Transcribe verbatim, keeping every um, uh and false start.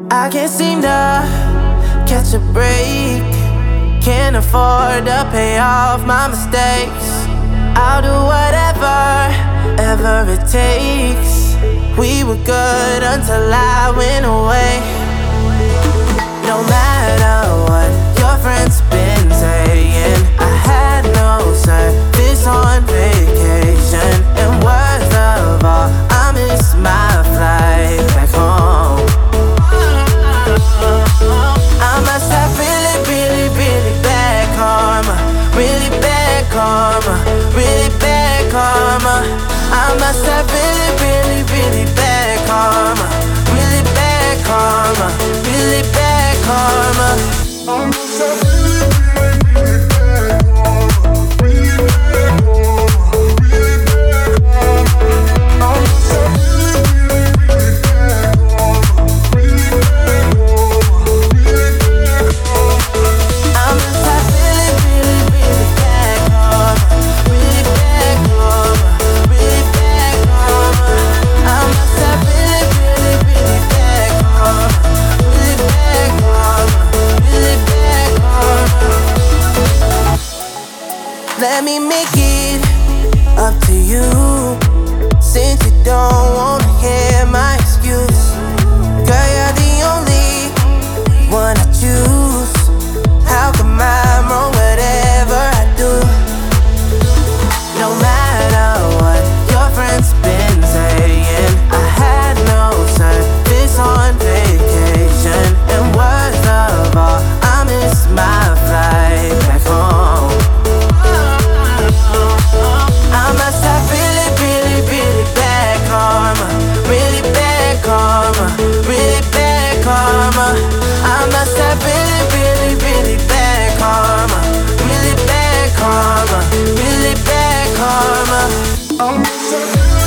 I can't seem to catch a break. Can't afford to pay off my mistakes. I'll do whatever, ever it takes. We were good until I went away. No matter what your friends been saying, I had no service on vacation. And worst of all, I missed my flight back home. I must have really, really, really bad karma. Really bad karma. Really bad karma. I must have really, really, really bad karma. Really bad karma. Really bad karma. I must have really, really, really bad karma. Really bad karma. Really bad karma. I must have really, really, really bad karma. Really bad karma. Really bad karma. I must have really, really, really bad karma. Really bad karma. Really bad karma. I must have really, really, really bad karma. Really bad karma. Really bad karma. Let me make it up to you, since you don't wanna hear my excuse. Girl, you're the only one I choose. How come I'm wrong whatever I do? No matter what your friends been saying, I had no service on vacation. And worst of all, I missed my flight back home. I must have really, really, really bad karma. Really bad karma. Really bad karma. I must have really, really, really bad karma. Really bad karma. Really bad karma. I must have really